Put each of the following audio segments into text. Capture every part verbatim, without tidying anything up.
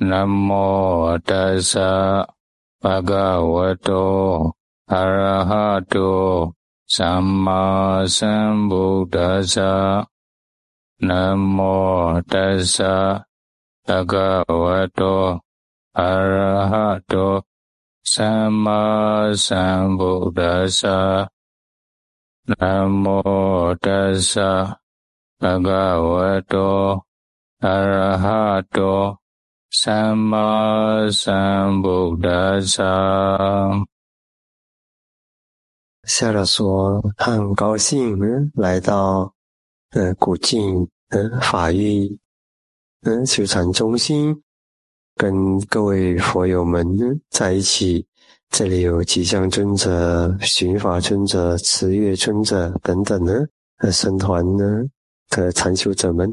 นะโมตัสสะภะคะวะโตอะระหะโตสัมมาสัมพุทธัสสะนะโมตัสสะภะคะวะโตอะระหะโตสัมมาสัมพุทธัสสะนะโมตัสสะภะคะวะโตอะระหะโตสัมมาสัมพุทธัสสะ。 夏老说他很高兴嗯来到呃古晋呃法域嗯修禅中心，跟各位佛友们在一起。这里有吉祥尊者、寻法尊者、慈月尊者等等呢，呃僧团呢的禅修者们。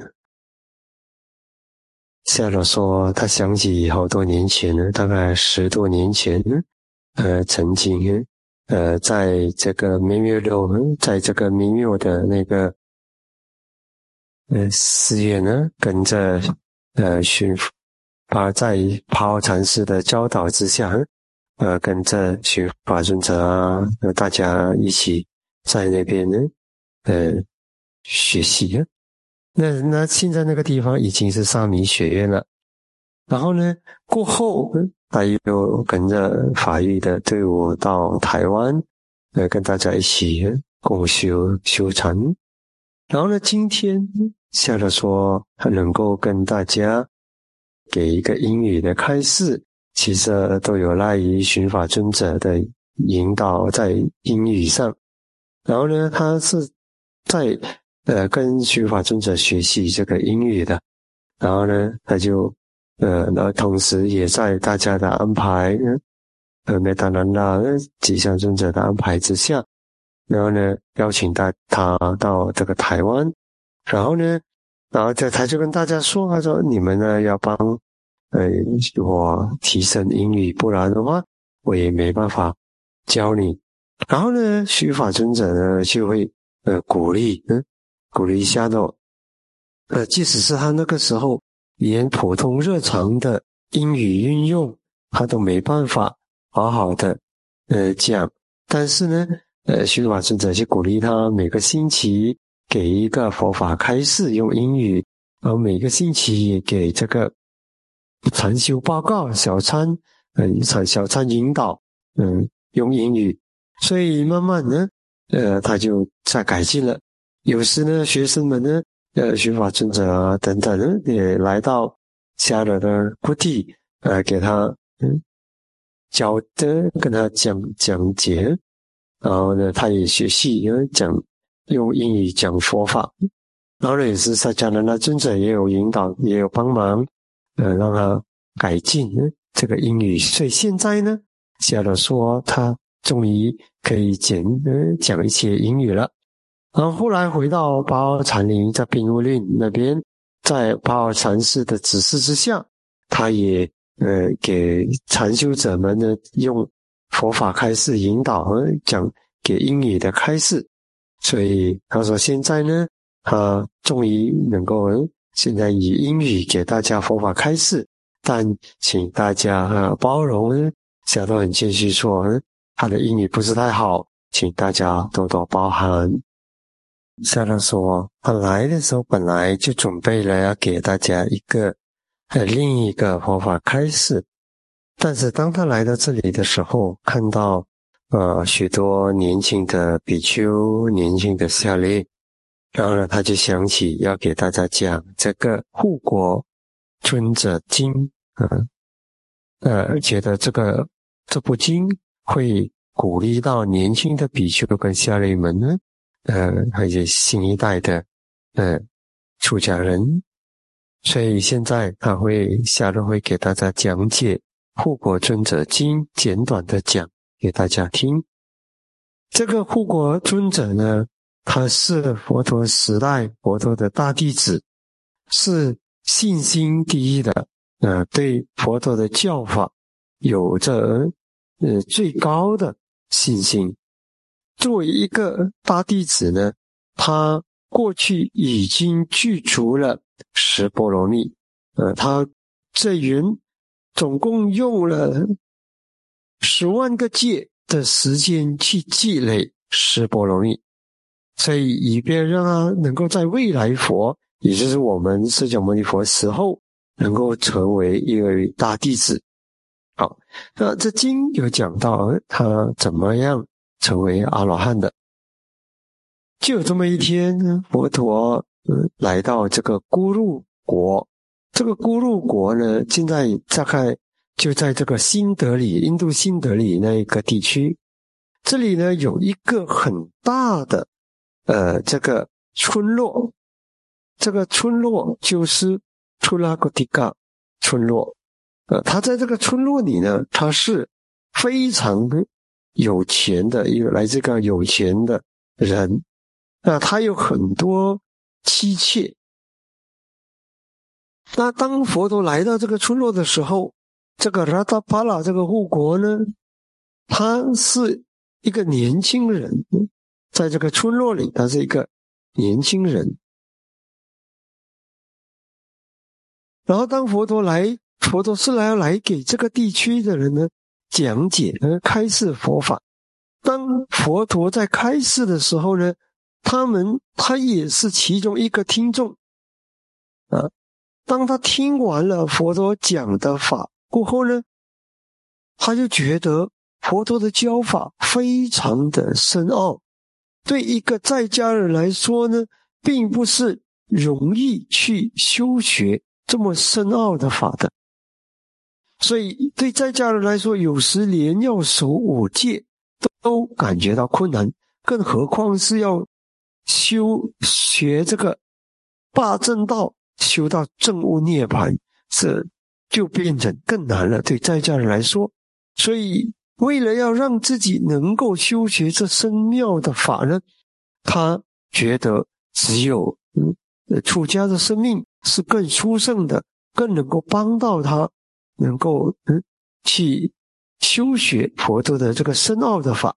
夏老说他想起好多年前呢，大概十多年前呃曾经呃在这个弥密六在这个弥密的那个呃寺院呢，跟着呃寻法在帕翱禅师的教导之下呃跟着寻法尊者啊大家一起在那边呢呃学习。那那现在那个地方已经是沙弥学院了，然后呢过后他又跟着法域的队伍到台湾呃跟大家一起共修修禅。然后呢今天夏老说他能够跟大家给一个英语的开示，其实都有赖于寻法尊者的引导在英语上。然后呢他是在呃，跟寻法尊者学习这个英语的，然后呢，他就呃，然后同时也在大家的安排，呃，梅达南达吉祥尊者的安排之下，然后呢，邀请大他到这个台湾，然后呢，然后他他就跟大家说，他说你们呢要帮呃我提升英语，不然的话我也没办法教你。然后呢，寻法尊者呢就会呃鼓励，嗯。鼓励一下的，呃，即使是他那个时候连普通日常的英语运用，他都没办法好好的呃讲，但是呢，呃，寻法尊者就鼓励他每个星期给一个佛法开示用英语，然后每个星期也给这个禅修报告、小参呃小参引导，嗯、呃，用英语，所以慢慢呢，呃，他就在改进了。有时呢，学生们呢，呃，寻法尊者啊等等呢，也来到夏勒的故地，呃，给他嗯教的，跟他讲讲解，然后呢，他也学习，因为讲用英语讲佛法，然后呢，也是萨迦南达尊者也有引导，也有帮忙，呃，让他改进这个英语。所以现在呢，夏勒说他终于可以讲呃讲一些英语了。然后后来回到帕翱禅林，在宾乌林那边，在帕翱禅师的指示之下，他也呃给禅修者们呢用佛法开示引导和讲给英语的开示。所以他说现在呢，他终于能够现在以英语给大家佛法开示，但请大家呃包容呢，小豆很谦虚说他的英语不是太好，请大家多多包涵。夏勒说他来的时候本来就准备了要给大家一个呃另一个佛法开示，但是当他来到这里的时候，看到呃许多年轻的比丘、年轻的夏利，然后呢他就想起要给大家讲这个护国尊者经，嗯呃觉得这个这部经会鼓励到年轻的比丘跟夏利们呢，呃，而且新一代的呃出家人，所以现在他会夏勒会给大家讲解护国尊者经，简短的讲给大家听。这个护国尊者呢，他是佛陀时代佛陀的大弟子，是信心第一的，呃，对佛陀的教法有着呃最高的信心。作为一个大弟子呢，他过去已经具足了十波罗蜜，呃，他这云总共用了十万个戒的时间去积累十波罗蜜，所以以便让他能够在未来佛，也就是我们释迦牟尼佛死后，能够成为一位大弟子。好，那这经有讲到他怎么样成为阿罗汉的。就有这么一天，佛陀、嗯、来到这个孤路国。这个孤路国呢，现在大概就在这个新德里，印度新德里那一个地区。这里呢有一个很大的呃这个村落，这个村落就是图拉古迪嘎村落。呃，他在这个村落里呢，他是非常有钱的一个来自个有钱的人。那他有很多妻妾。那当佛陀来到这个村落的时候，这个拉达巴拉这个护国呢，他是一个年轻人，在这个村落里，他是一个年轻人。然后当佛陀来，佛陀是来来给这个地区的人呢讲解和开示佛法。当佛陀在开示的时候呢，他们他也是其中一个听众啊。当他听完了佛陀讲的法过后呢，他就觉得佛陀的教法非常的深奥，对一个在家人来说呢，并不是容易去修学这么深奥的法的。所以对在家人来说，有时连要守五戒都感觉到困难，更何况是要修学这个八正道，修到证悟涅槃，这就变成更难了，对在家人来说。所以为了要让自己能够修学这深妙的法呢，他觉得只有嗯出家的生命是更殊胜的，更能够帮到他能够嗯去修学佛陀的这个深奥的法。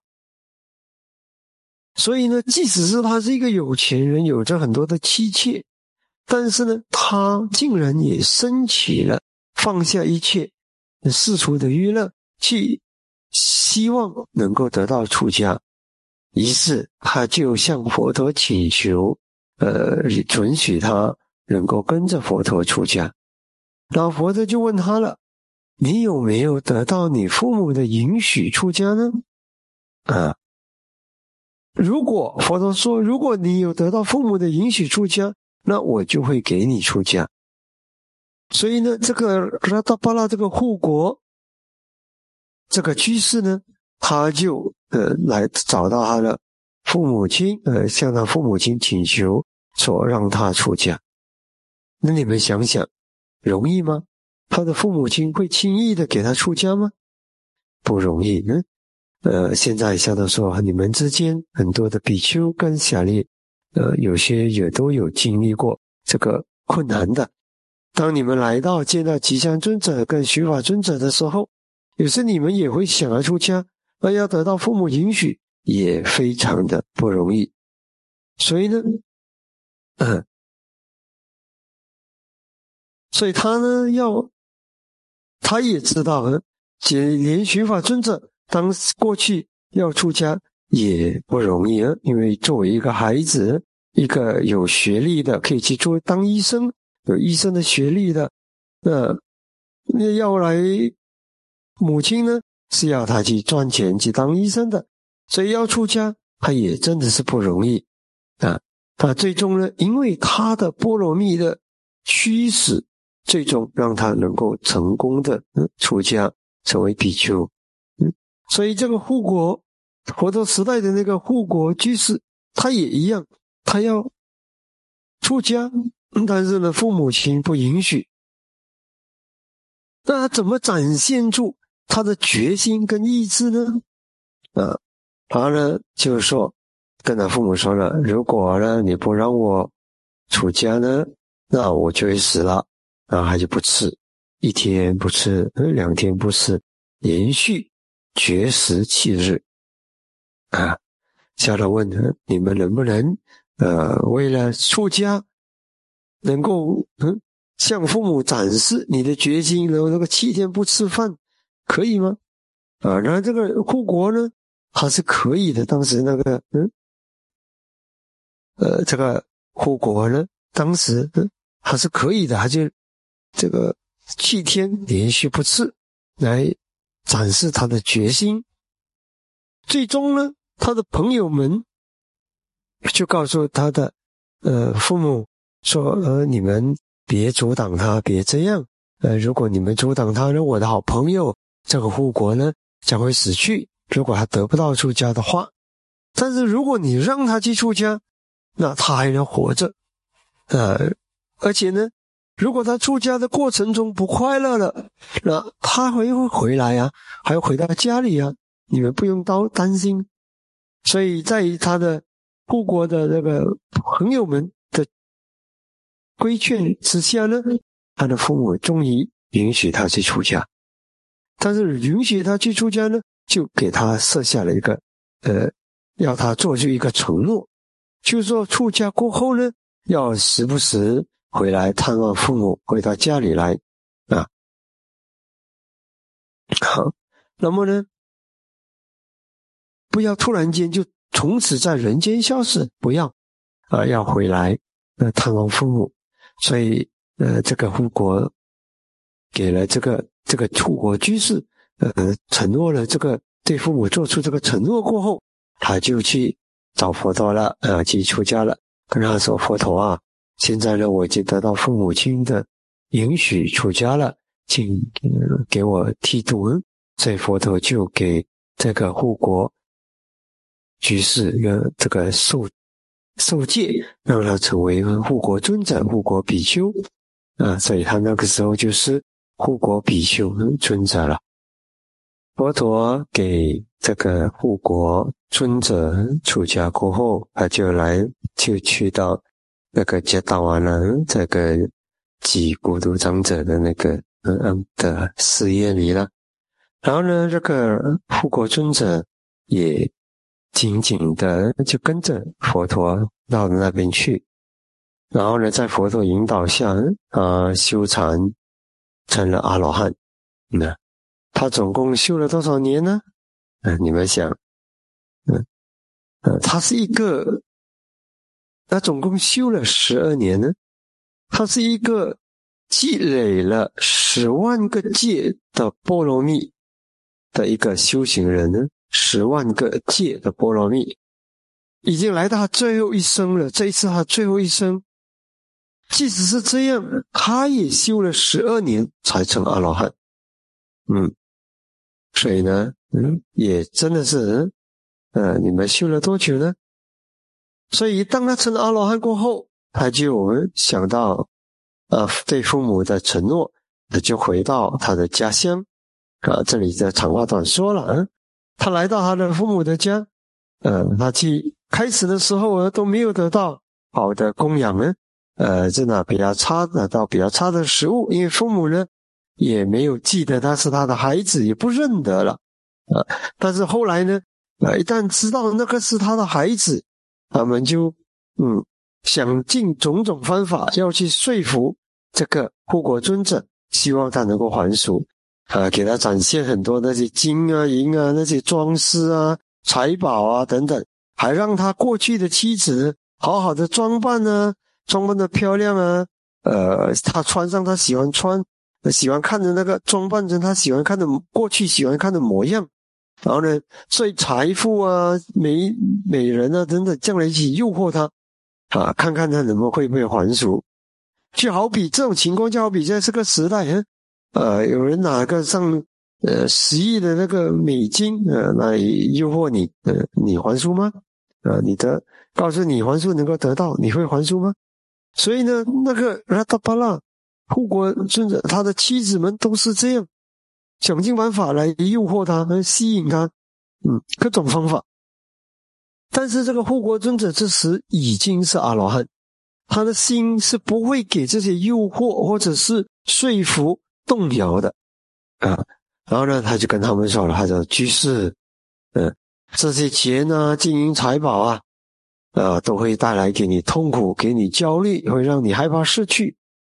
所以呢，即使是他是一个有钱人，有着很多的妻妾，但是呢，他竟然也升起了放下一切世俗的娱乐，去希望能够得到出家。于是他就向佛陀请求，呃，准许他能够跟着佛陀出家。然后佛陀就问他了，你有没有得到你父母的允许出家呢？啊，如果佛陀说，如果你有得到父母的允许出家，那我就会给你出家。所以呢，这个拉达巴拉这个护国这个居士呢，他就呃来找到他的父母亲，呃向他父母亲请求，说让他出家。那你们想想，容易吗？他的父母亲会轻易的给他出家吗？不容易。嗯，呃，现在像他说，你们之间很多的比丘跟舍利，呃，有些也都有经历过这个困难的。当你们来到见到吉祥尊者跟须法尊者的时候，有时你们也会想要出家，而要得到父母允许，也非常的不容易。所以呢，嗯，所以他呢要，他也知道，嗯，连须法尊者当过去要出家也不容易啊，因为作为一个孩子，一个有学历的，可以去做当医生，有医生的学历的，那那要来母亲呢是要他去赚钱去当医生的，所以要出家他也真的是不容易啊。他最终呢，因为他的波罗蜜的驱使，最终让他能够成功的、嗯、出家成为比丘。嗯，所以这个护国佛陀时代的那个护国居士，他也一样，他要出家，但是呢父母亲不允许。那他怎么展现出他的决心跟意志呢？啊，他呢就是说跟他父母说了，如果呢你不让我出家呢，那我就会死了。然后他就不吃，一天不吃，两天不吃，连续绝食七日。啊，下来问你们能不能呃为了出家能够嗯向父母展示你的决心，然后那个七天不吃饭，可以吗？啊，然后这个护国呢，还是可以的。当时那个，嗯，呃，这个护国呢，当时嗯还是可以的，还就这个七天连续不吃，来展示他的决心。最终呢，他的朋友们就告诉他的呃父母说，呃，你们别阻挡他，别这样。呃，如果你们阻挡他呢，我的好朋友这个护国呢将会死去。如果他得不到出家的话，但是如果你让他去出家，那他还能活着。呃，而且呢，如果他出家的过程中不快乐了，那他会会回来啊，还要回到家里啊，你们不用担担心。所以在他的护国的那个朋友们的规劝之下呢，他的父母终于允许他去出家。但是允许他去出家呢，就给他设下了一个呃，要他做出一个承诺，就是说出家过后呢，要时不时回来探望父母，回到家里来啊。好，那么呢，不要突然间就从此在人间消失，不要啊，要回来呃探望父母。所以呃，这个护国给了这个这个护国居士呃承诺了这个对父母做出这个承诺过后，他就去找佛陀了，呃，去出家了，跟他说：“佛陀啊，现在呢，我已经得到父母亲的允许出家了，请、呃、给我剃度。”所以佛陀就给这个护国居士呃这个受受戒，让他成为护国尊者、护国比丘啊，所以他那个时候就是护国比丘尊者了。佛陀给这个护国尊者出家过后，他就来就去到那个杰达瓦兰这个祭孤独长者的那个嗯的寺院里了。然后呢，这个护国尊者也紧紧的就跟着佛陀到那边去，然后呢，在佛陀引导下啊，修禅成了阿罗汉。那他总共修了多少年呢？呃，你们想，嗯，呃，他是一个，他总共修了十二年呢。他是一个积累了十万个戒的波罗蜜的一个修行人呢，十万个戒的波罗蜜，已经来到他最后一生了。这一次他最后一生，即使是这样，他也修了十二年才成阿罗汉。嗯，所以呢，嗯，也真的是，呃，你们修了多久呢？所以当他成了阿罗汉过后，他就想到，呃，对父母的承诺，他就回到他的家乡。啊，这里的长话短说了，嗯，他来到他的父母的家，呃，他去开始的时候呢都没有得到好的供养呢，呃，真的比较差，得到比较差的食物，因为父母呢也没有记得他是他的孩子，也不认得了，啊、呃，但是后来呢，啊、呃，一旦知道那个是他的孩子，他们就嗯想尽种种方法要去说服这个护国尊者，希望他能够还俗。啊，给他展现很多那些金啊、银啊、那些装饰啊、财宝啊等等，还让他过去的妻子好好的装扮啊，装扮的漂亮啊，呃，他穿上他喜欢穿、喜欢看的那个装扮成他喜欢看的过去喜欢看的模样，然后呢，所以财富啊、美美人啊等等，这样来一起诱惑他，啊，看看他能不能会不会还俗。就好比这种情况，就好比在这个时代，嗯。呃，有人拿个上呃十亿的那个美金呃来诱惑你，呃，你还俗吗？呃，你的告诉你还俗能够得到，你会还俗吗？所以呢，那个拉达巴拉护国尊者他的妻子们都是这样，想尽办法来诱惑他，来吸引他，嗯，各种方法。但是这个护国尊者这时已经是阿罗汉，他的心是不会给这些诱惑或者是说服动摇的啊，然后呢，他就跟他们说了，他说：“居士，嗯，这些钱啊、金银财宝啊，啊，都会带来给你痛苦，给你焦虑，会让你害怕失去。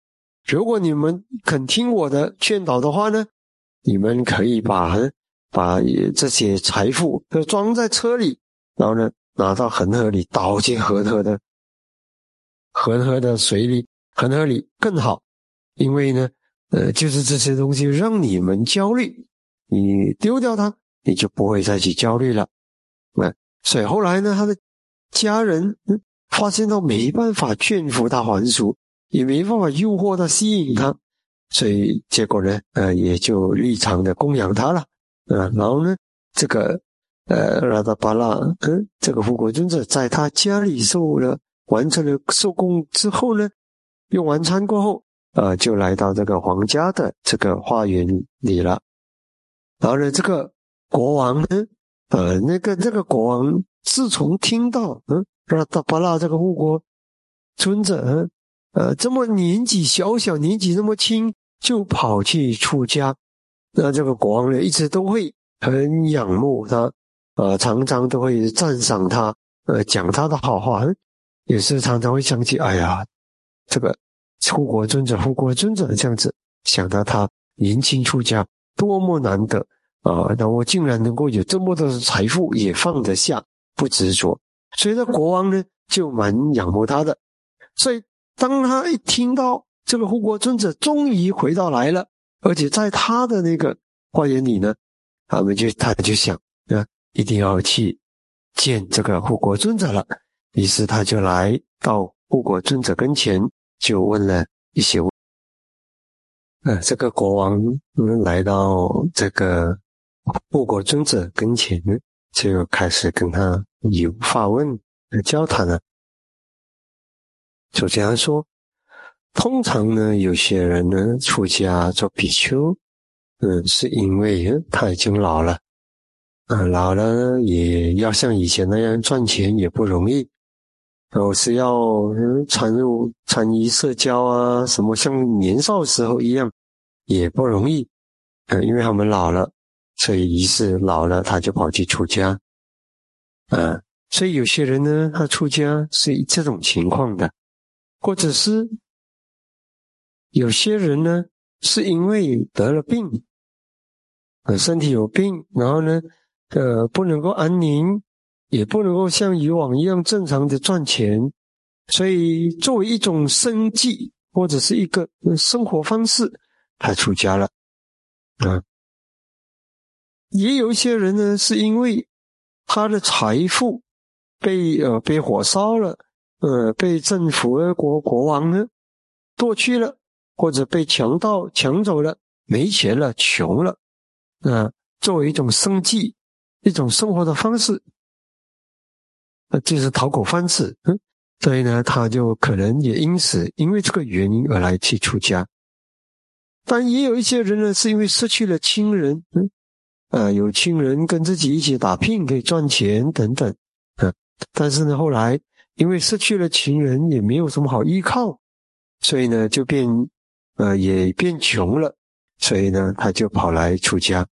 如果你们肯听我的劝导的话呢，你们可以把把这些财富都装在车里，然后呢拿到恒河里，倒进恒河的恒河的水里，恒河里更好，因为呢呃就是这些东西让你们焦虑，你丢掉它，你就不会再去焦虑了。呃、所以后来呢，他的家人、嗯、发现到没办法劝服他还俗，也没办法诱惑他、吸引他，所以结果呢，呃，也就日常的供养他了，呃，然后呢，这个呃拉达巴拉，嗯，这个护国尊者在他家里受了完成了受供之后呢，用完餐过后，呃，就来到这个皇家的这个花园里了。然后呢，这个国王呢，呃，那个这个国王自从听到，嗯，拉达巴拉这个护国尊者，嗯。呃，这么年纪小小，年纪那么轻，就跑去出家，那这个国王呢，一直都会很仰慕他，呃，常常都会赞赏他，呃，讲他的好话，也是常常会想起，哎呀，这个护国尊者，护国尊者这样子，想到他年轻出家多么难得啊！那我竟然能够有这么多的财富，也放得下，不执着，所以这国王呢，就蛮仰慕他的，所以。当他一听到这个护国尊者终于回到来了，而且在他的那个花园里呢，他们就他就想啊，一定要去见这个护国尊者了。于是他就来到护国尊者跟前，就问了一些问。呃，这个国王嗯来到这个护国尊者跟前，就开始跟他有发问、交谈了。就这样说，通常呢，有些人呢出家做比丘，嗯，是因为他已经老了，啊、呃，老了也要像以前那样赚钱也不容易，然后是要嗯参入参与社交啊，什么像年少时候一样也不容易，嗯、呃，因为他们老了，所以于是老了他就跑去出家，啊、呃，所以有些人呢，他出家是这种情况的。或者是有些人呢，是因为得了病，呃，身体有病，然后呢，呃，不能够安宁，也不能够像以往一样正常的赚钱，所以作为一种生计或者是一个生活方式，他出家了啊。也有一些人呢，是因为他的财富被呃被火烧了。呃，被政府的国国王呢夺去了，或者被强盗抢走了，没钱了，穷了，啊、呃，作为一种生计，一种生活的方式，呃，就是讨口饭吃，嗯，所以呢，他就可能也因此因为这个原因而来去出家。但也有一些人呢，是因为失去了亲人，嗯，呃，有亲人跟自己一起打拼，可以赚钱等等，啊、呃，但是呢，后来。因为失去了情人，也没有什么好依靠，所以呢，就变，呃，也变穷了，所以呢，他就跑来出家。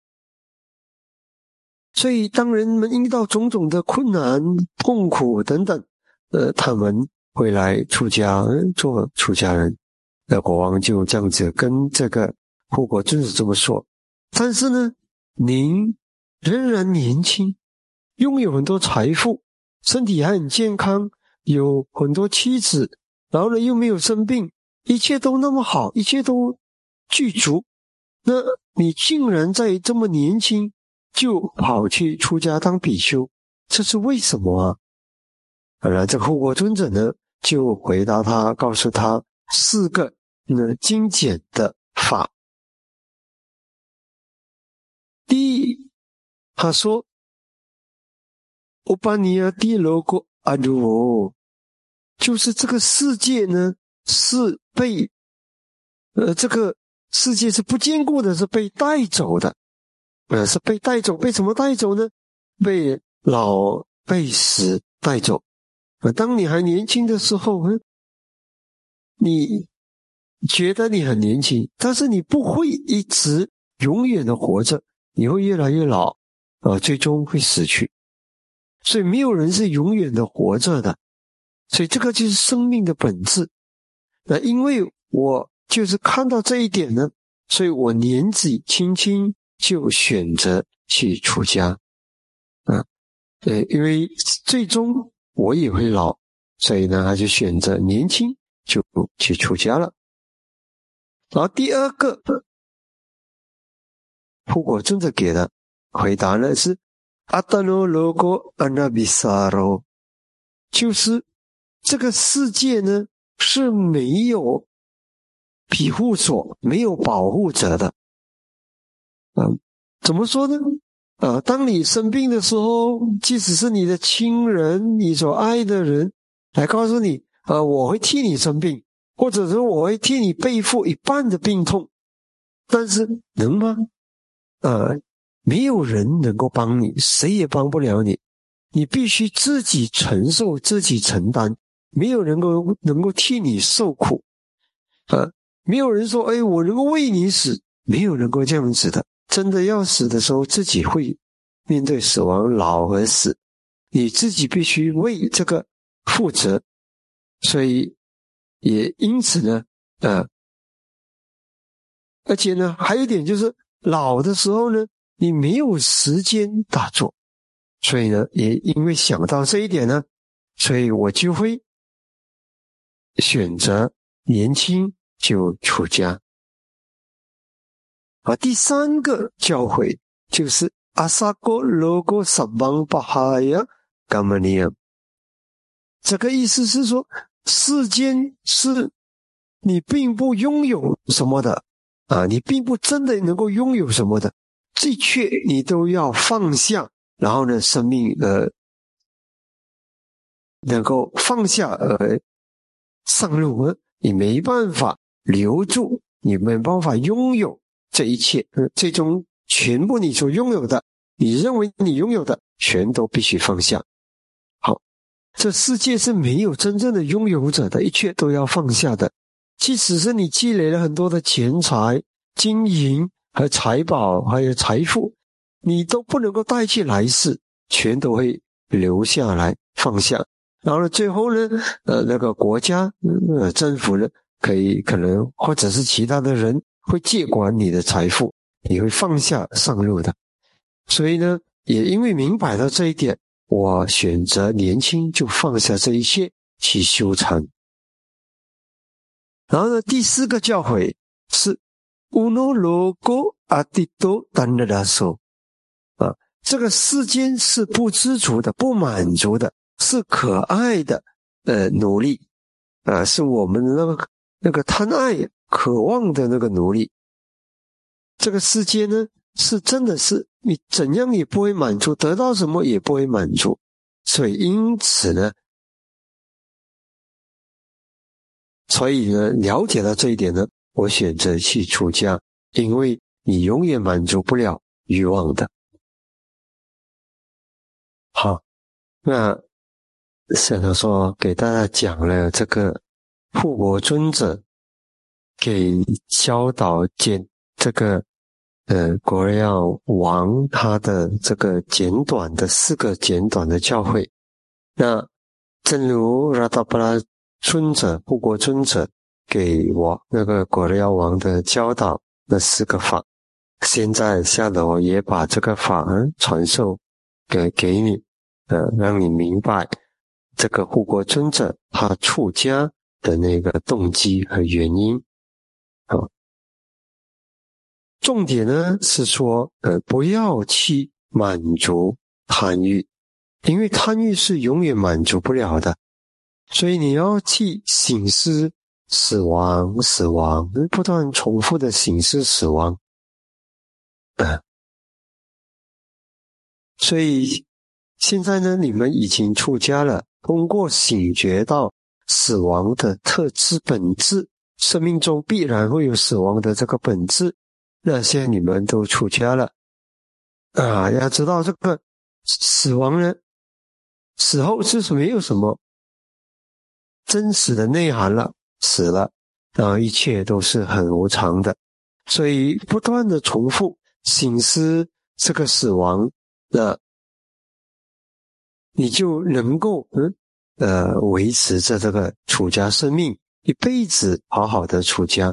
所以，当人们遇到种种的困难、痛苦等等，呃，他们会来出家，做出家人。那国王就这样子跟这个护国尊者这么说。但是呢，您仍然年轻，拥有很多财富。身体还很健康，有很多妻子，然后呢又没有生病，一切都那么好，一切都具足。那你竟然在这么年轻就跑去出家当比丘，这是为什么啊？后来这个护国尊者呢就回答他，告诉他四个呢精简的法。第一，他说欧巴尼亚第罗国阿鲁，就是这个世界呢是被呃这个世界是不坚固的，是被带走的，呃是被带走，被什么带走呢？被老被死带走。呃，当你还年轻的时候，嗯，你觉得你很年轻，但是你不会一直永远的活着，你会越来越老，呃，最终会死去。所以没有人是永远的活着的，所以这个就是生命的本质。那因为我就是看到这一点呢，所以我年纪轻轻就选择去出家。啊，对，因为最终我也会老，所以呢，他就选择年轻就去出家了。然后第二个，护国尊者给的回答呢是阿达罗罗果阿那比萨罗，就是这个世界呢是没有庇护所、没有保护者的。嗯，怎么说呢？啊，当你生病的时候，即使是你的亲人、你所爱的人来告诉你，呃，我会替你生病，或者说我会替你背负一半的病痛，但是能吗？呃，没有人能够帮你，谁也帮不了你，你必须自己承受、自己承担，没有人能够能够替你受苦，呃，没有人说，哎，我能够为你死，没有人能够这样子的。真的要死的时候，自己会面对死亡、老和死，你自己必须为这个负责。所以也因此呢，呃，而且呢，还有一点就是老的时候呢，你没有时间打坐，所以呢，也因为想到这一点呢，所以我就会选择年轻就出家。而第三个教诲就是阿萨哥罗哥萨邦巴哈呀伽玛尼亚，这个意思是说，世间是你并不拥有什么的啊，你并不真的能够拥有什么的，这一切你都要放下，然后呢，生命呃能够放下呃上路呃，你没办法留住，你没办法拥有这一切，呃，最终全部你所拥有的，你认为你拥有的，全都必须放下。好，这世界是没有真正的拥有者的，一切都要放下的。即使是你积累了很多的钱财、金银和财宝，还有财富，你都不能够带去来世，全都会留下来放下。然后呢，最后呢，呃，那个国家、呃，政府呢，可以可能或者是其他的人会接管你的财富，你会放下上路的。所以呢，也因为明白到这一点，我选择年轻就放下这一切去修禅。然后呢，第四个教诲是乌诺罗戈阿蒂多丹的拉索啊，这个世间是不知足的、不满足的，是可爱的，呃，努力啊，是我们的那个那个贪爱、渴望的那个努力。这个世界呢，是真的是你怎样也不会满足，得到什么也不会满足，所以因此呢。所以呢，了解到这一点呢，我选择去出家，因为你永远满足不了欲望的。好，那现在说给大家讲了这个护国尊者给教导简这个呃国瑞耀王他的这个简短的四个简短的教诲。那正如拉达巴拉尊者护国尊者给我那个果瑞耀王的教导那四个法，现在下楼也把这个法传授给给你，呃，让你明白这个护国尊者他出家的那个动机和原因。好，重点呢是说，呃，不要去满足贪欲，因为贪欲是永远满足不了的。所以你要去省思死亡，死亡，不断重复的省思死亡。呃，所以现在呢，你们已经出家了，通过醒觉到死亡的特质本质，生命中必然会有死亡的这个本质，那现在你们都出家了啊，要知道这个死亡呢，死后就是没有什么真实的内涵了，死了，然后一切都是很无常的，所以不断的重复省思这个死亡，那你就能够嗯呃维持着这个出家生命，一辈子好好的出家，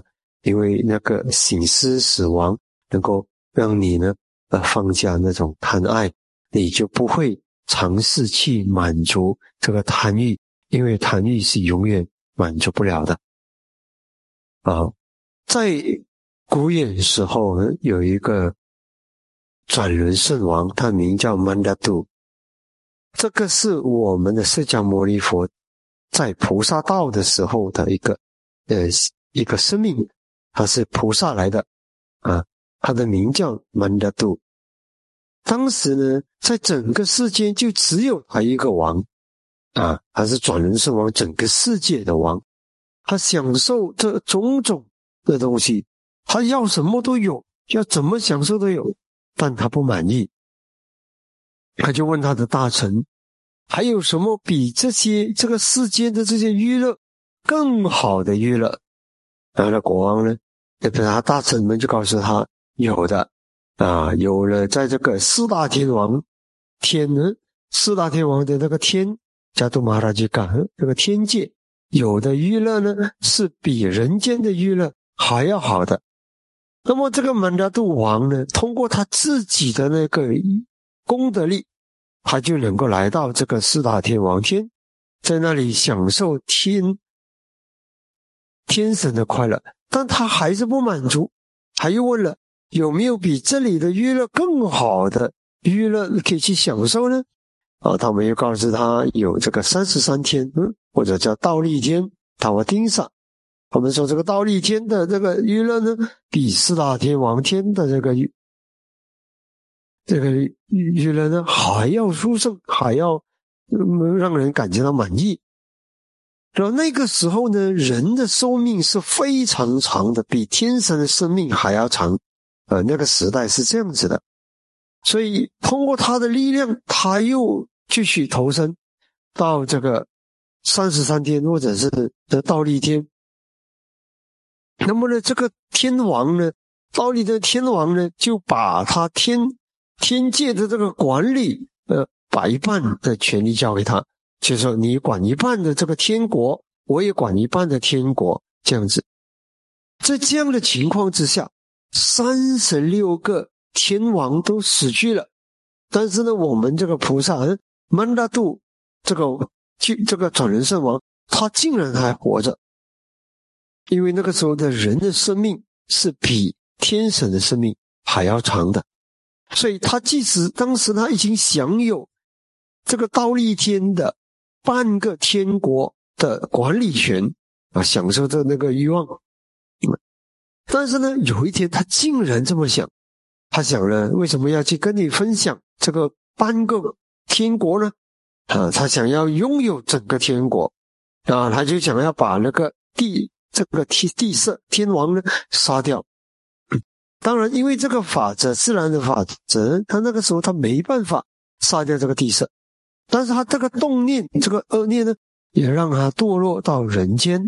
因为那个醒思死亡能够让你呢呃放下那种贪爱，你就不会尝试去满足这个贪欲，因为贪欲是永远满足不了的。啊，在古远时候呢，有一个转轮圣王，他名叫曼达杜。这个是我们的释迦牟尼佛在菩萨道的时候的一个呃一个生命，他是菩萨来的啊，他的名叫曼达杜。当时呢，在整个世界就只有他一个王啊，他是转轮圣王，整个世界的王。他享受这种种的东西，他要什么都有，要怎么享受都有，但他不满意。他就问他的大臣，还有什么比这些这个世间的这些娱乐更好的娱乐？然后呢，国王呢，他大臣们就告诉他，有的啊，有了在这个四大天王天呢，四大天王的那个天加杜马拉吉嘎这个天界，有的娱乐呢是比人间的娱乐还要好的。那么这个曼达杜王呢，通过他自己的那个功德力，他就能够来到这个四大天王天，在那里享受天天神的快乐。但他还是不满足，他又问了，有没有比这里的娱乐更好的娱乐可以去享受呢？啊，他们又告诉他有这个三十三天，嗯，或者叫倒立天，塔瓦丁萨。我们说这个倒立天的这个娱乐呢，比四大天王天的这个这个娱乐呢还要殊胜，还要、嗯、让人感觉到满意。然后那个时候呢，人的寿命是非常长的，比天神的生命还要长。呃，那个时代是这样子的，所以通过他的力量，他又继续投身到这个三十三天，或者是的倒立天。那么呢，这个天王呢，倒立的天王呢，就把他天天界的这个管理，呃，把一半的权力交给他，就是说你管一半的这个天国，我也管一半的天国，这样子。在这样的情况之下，三十六个天王都死去了，但是呢，我们这个菩萨曼达杜这个这个转轮圣王，他竟然还活着。因为那个时候的人的生命是比天神的生命还要长的，所以他即使当时他已经享有这个倒立天的半个天国的管理权啊，享受着那个欲望，但是呢，有一天他竟然这么想，他想了，为什么要去跟你分享这个半个天国呢？啊，他想要拥有整个天国啊，他就想要把那个地这个地地色天王呢杀掉。当然因为这个法则，自然的法则，他那个时候他没办法杀掉这个地色，但是他这个动念，这个恶念呢，也让他堕落到人间，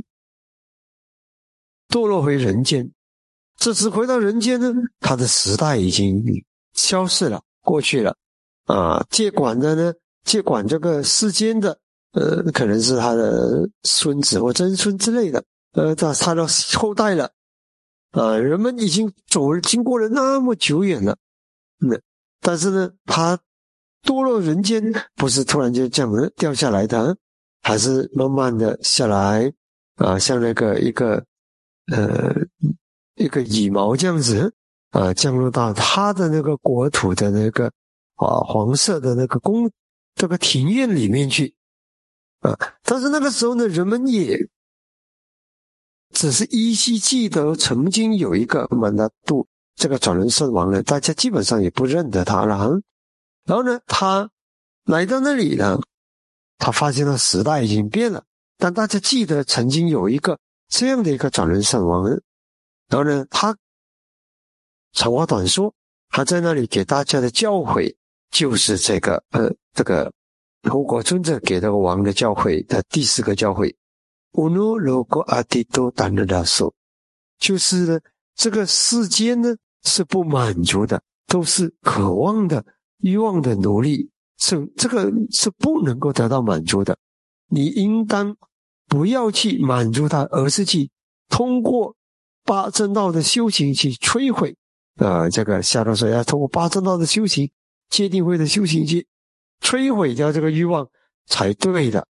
堕落回人间。这次回到人间呢，他的时代已经消逝了，过去了啊，接管的呢，接管这个世间的呃，可能是他的孙子或曾孙之类的，呃，他他的后代了，啊，人们已经走了，经过了那么久远了，嗯，但是呢，他堕落人间不是突然就这样掉下来的，还是慢慢的下来，啊，像那个一个呃一个羽毛这样子，啊，降落到他的那个国土的那个啊黄色的那个宫这个庭院里面去。啊，但是那个时候呢，人们也只是依稀记得曾经有一个曼达杜这个转轮圣王呢，大家基本上也不认得他了。然后呢，他来到那里呢，他发现了时代已经变了，但大家记得曾经有一个这样的一个转轮圣王。然后呢，他长话短说，他在那里给大家的教诲就是这个呃这个护国尊者给这个王的教诲的第四个教诲 Uno logo adito danadaso， 就是呢这个世间呢是不满足的，都是渴望的欲望的奴隶，是这个是不能够得到满足的。你应当不要去满足它，而是去通过八正道的修行去摧毁，呃，这个夏洛说要通过八正道的修行、戒定慧的修行去摧毁掉这个欲望才对的。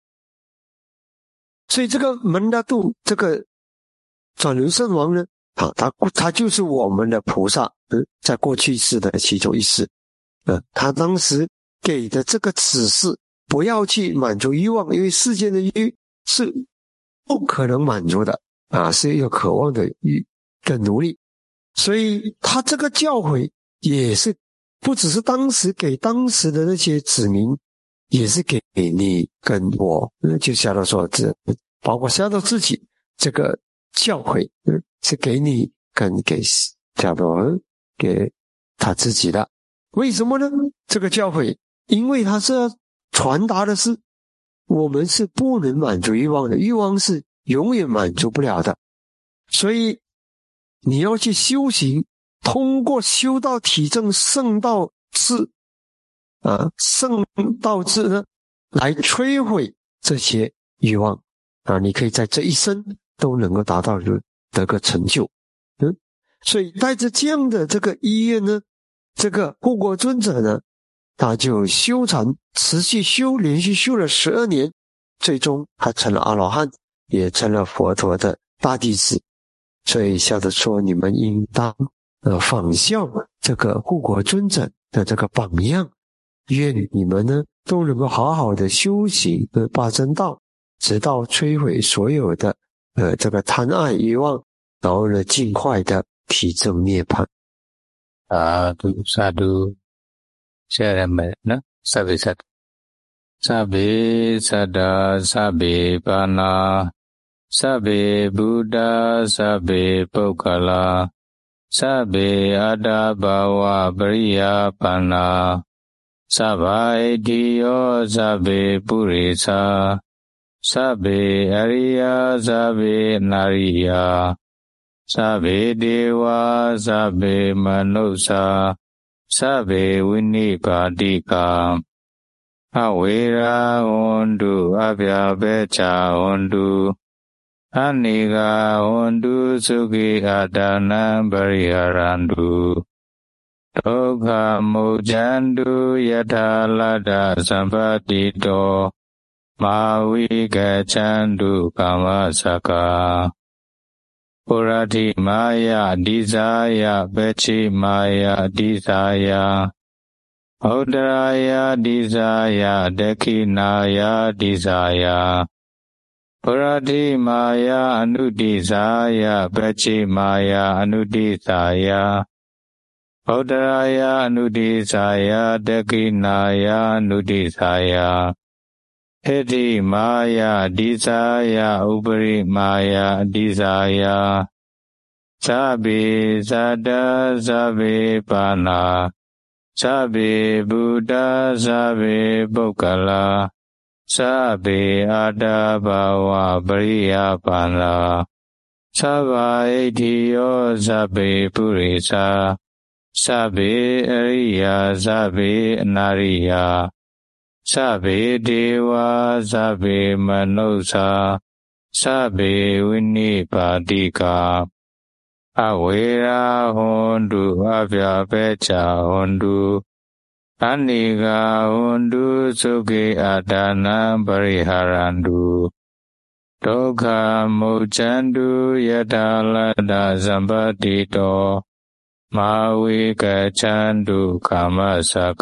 所以这个门达度，这个转轮圣王呢，啊，他他就是我们的菩萨，嗯，在过去世的其中一世，呃，他当时给的这个指示，不要去满足欲望，因为世间的欲是不可能满足的啊，是有渴望的欲的奴隶，所以他这个教诲也是不只是当时给当时的那些子民，也是给你跟我，就夏洛说这包括夏洛自己这个教诲，嗯，是给你跟给夏洛给他自己的。为什么呢？这个教诲，因为他是要传达的是，我们是不能满足欲望的，欲望是永远满足不了的，所以你要去修行，通过修道体证圣道智啊，圣道智呢，来摧毁这些欲望啊，你可以在这一生都能够达到得个成就。嗯，所以带着这样的这个意愿呢，这个护国尊者呢，他就修禅，持续修，连续修了十二年，最终他成了阿罗汉，也成了佛陀的大弟子。所以笑着说，你们应当呃仿效这个护国尊者的这个榜样，愿你们呢都能够好好的修行呃八正道，直到摧毁所有的呃这个贪爱欲望，然后呢尽快的体证涅槃。 啊，都萨都，下来没呢？萨比萨，萨比萨达，萨比巴那，萨比布达，萨比布卡拉，萨比阿达巴瓦布里亚巴那，萨巴伊提ယော，萨比布里萨，萨比阿里亚，萨比那里亚。萨ဘေဒေဝ萨ဘေမနုဿာ萨ဘေဝိနိပါတိကာအဝေရာဟွန်တုအဗျာဘေချာဟွန်တုအနိကာဟွန်တုသုခိအတာနံပရိဟရန္တုဒုက္ခမုဇ္ဇန္တုယထာလတ္တသမ္ပတိတောမာဝိကချန္တုကာမစကာပုရတိမာယအဓိဇာယပက္ခိမာယအဓိဇာယဩဒရာယအဓိဇာယဒက္ခိနာယအဓိဇာယပုရတိမာယအနုဒိဇာယပက္ခိမာယအနုဒိဇာယဩဒရာယအနုဒိဇာယဒက္ခိနာယအနုဒိဇာယဟေတိမာယအဓိဇာယဥပရိမာယအဓိဇာယသဗ္ဗေဇတ္တသဗ္ဗေပါဏာသဗ္ဗေဗုဒ္ဓသဗ္ဗေပုဂ္ဂလာသဗ္ဗေအာတာဘာဝပရိယပါဏာသဗ္ဗဣတိယောသဗ္ဗေပုရိသသဗ္ဗေအရိယသဗ္ဗေအနာရိယသဗ္ဗေဒေဝသဗ္ဗေမနုဿာသဗ္ဗေဝိနိပါတိကာအဝေရာဟွန်တုအဗျာဘေချာဟွန်တုအနိကာဟွန်တုသုခိအတာနံပရိဟရန္တုဒုက္ခမုဇ္ဇန္တုယထာလတ္တသမ္ပတိတောမာဝိကချန္တုကာမစကာ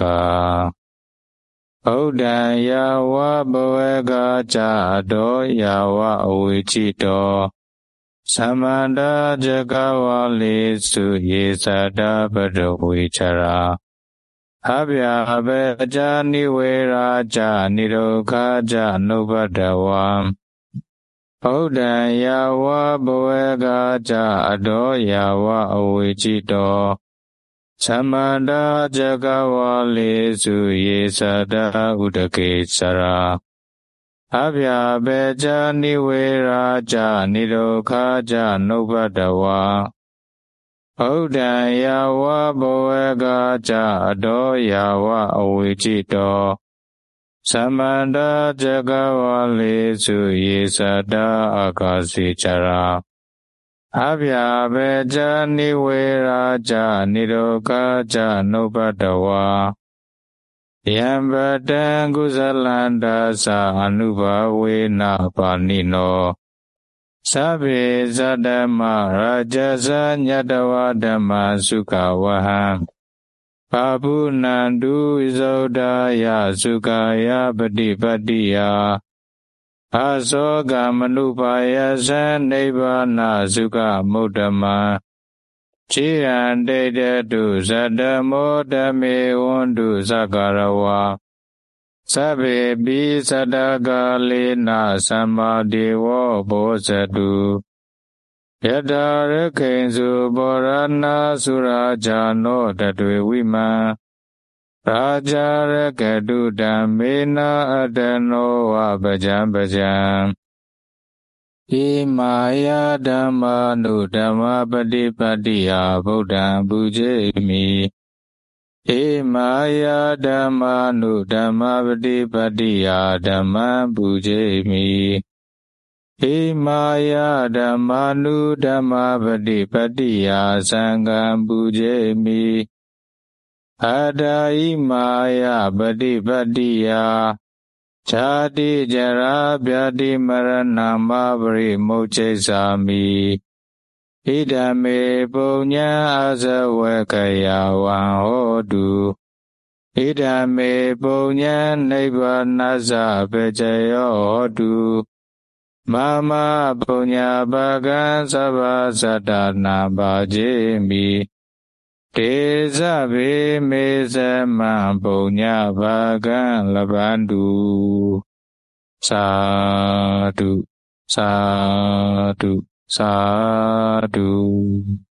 ဩဒံယာဝဘဝေကာဇာတောယာဝအဝိจิတောသမန္တာဇဂဝါလေစုယေသတာပတဝိချရာအဗျာဘေအဇာနိဝေရာဇနိရောဂဇနုပတဝံဩဒံယာဝဘဝေကာဇာတောယာဝအဝိจิတောသမန္တာဇဂဝါလေစုယေသတာဥဒကေစရာအဗျာဘေဇာနိဝေရာဇနိရောဂဇနုပတဝါဩဒံယာဝဘဝေကာဇတောယာဝအဝိจิတောသမန္တာဇဂဝါလေစုယေသတာအာကာစီချရာ Abhya beja niweraja nirogaja nubhadawa Yambadang kusalanda sa anubhavena panino Sabbe zadama rajasa nyadawa dhamma sukhavaham Pabunandu izaudaya sukaya patipatiya Asoga manupaya san nibbana sukha muddhama Chirandedatu sadamo dhamme wondu sakarawa Sabbe pi sadagalena sammadewa bosatu Yata rakhensu borana surajano tatve vima Raja rakadu dhammena adano vabhajam bhajam Imaya dhamma nu dhamma patipatiya buddham pujemi Imaya dhamma nu dhamma patipatiya dhammam pujemi Imaya dhamma nu dhamma patipatiya sangham pujemi Ada imaya patipatiya Chati jara vyati marana mabri moche sami Idame punya asawakaya wahodu Idame punya nibbanasa pecayo hodu Mama punya bagan sabha sadana bhajemi Desa bime sama punya bagan labandu Sadu, sadu, sadu